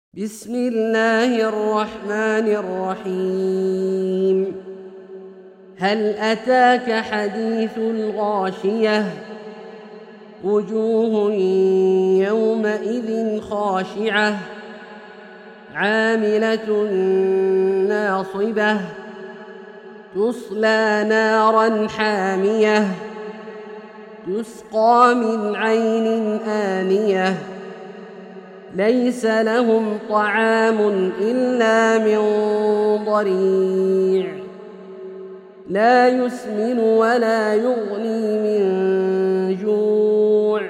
بسم الله الرحمن الرحيم. هل أتاك حديث الغاشية؟ وجوه يومئذ خاشعة عاملة ناصبة تصلى نارا حامية تسقى من عين آنية ليس لهم طعام إلا من ضريع لا يسمن ولا يغني من جوع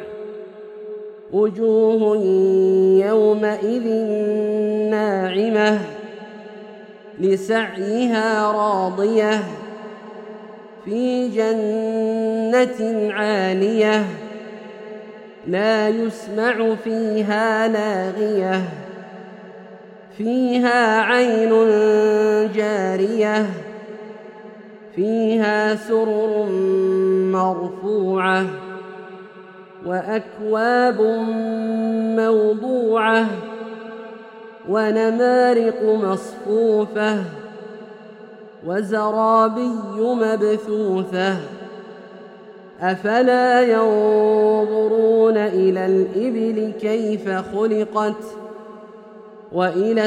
وجوه يومئذ ناعمة لسعيها راضية في جنة عالية لا يسمع فيها لاغية فيها عين جارية فيها سرر مرفوعة وأكواب موضوعة ونمارق مصفوفة وزرابي مبثوثة أفلا ينظرون إلى الإبل كيف خلقت وإلى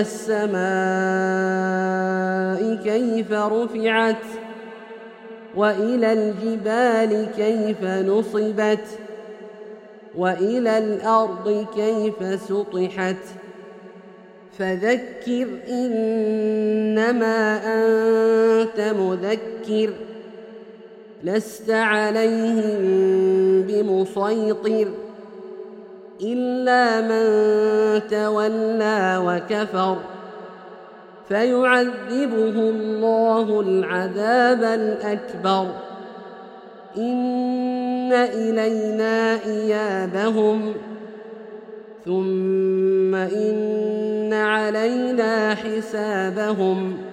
السماء كيف رفعت وإلى الجبال كيف نصبت وإلى الأرض كيف سطحت فذكر إنما أنت مذكر لست عليهم بمسيطر إلا من تولى وكفر فيعذبه الله العذاب الأكبر إن إلينا إيابهم ثم إن علينا حسابهم